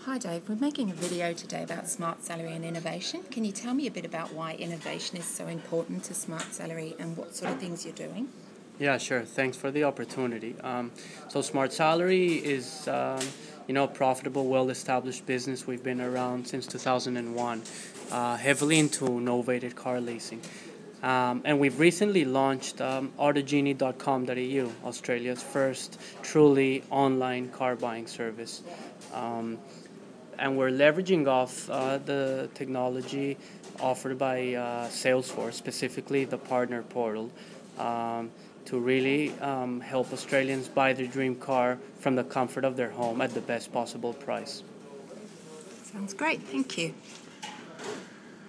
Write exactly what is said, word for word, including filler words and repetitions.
Hi Dave, we're making a video today about Smart Salary and innovation. Can you tell me a bit about why innovation is so important to Smart Salary and what sort of things you're doing? Yeah, sure. Thanks for the opportunity. Um, so Smart Salary is, um, you know, a profitable, well-established business. We've been around since two thousand one, uh, heavily into novated car leasing. Um, and we've recently launched um, autogenie dot com dot e u, Australia's first truly online car buying service. Um, and we're leveraging off uh, the technology offered by uh, Salesforce, specifically the partner portal, um, to really um, help Australians buy their dream car from the comfort of their home at the best possible price. Sounds great, thank you.